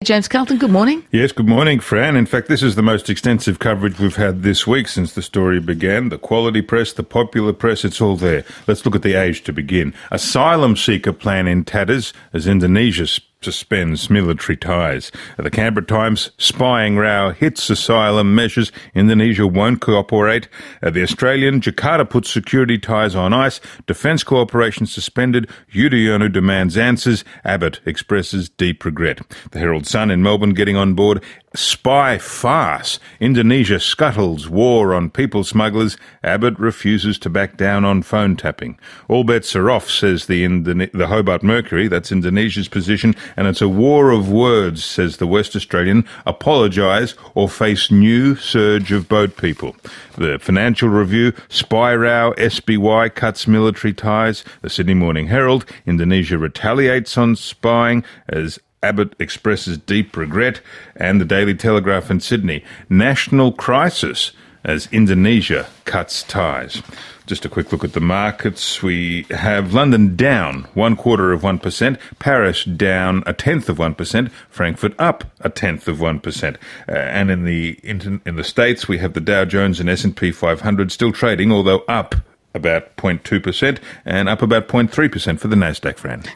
James Carlton, good morning. Yes, good morning, Fran. In fact, this is the most extensive coverage we've had this week since the story began. The quality press, the popular press, it's all there. Let's look at The Age to begin. Asylum seeker plan in tatters as Indonesia suspends military ties. The Canberra Times, spying row hits asylum measures. Indonesia won't cooperate. The Australian, Jakarta puts security ties on ice. Defence cooperation suspended. Yudhoyono demands answers. Abbott expresses deep regret. The Herald Sun in Melbourne getting on board. Spy farce. Indonesia scuttles war on people smugglers. Abbott refuses to back down on phone tapping. All bets are off, says the Hobart Mercury. That's Indonesia's position. And it's a war of words, says the West Australian. Apologise or face new surge of boat people. The Financial Review, spy row, SBY cuts military ties. The Sydney Morning Herald, Indonesia retaliates on spying as Abbott expresses deep regret. And the Daily Telegraph in Sydney, national crisis as Indonesia cuts ties. Just a quick look at the markets. We have London down 0.25%, Paris down 0.1%, Frankfurt up 0.1%. And in the States, we have the Dow Jones and S&P 500 still trading, although up about 0.2% and up about 0.3% for the Nasdaq, Fran.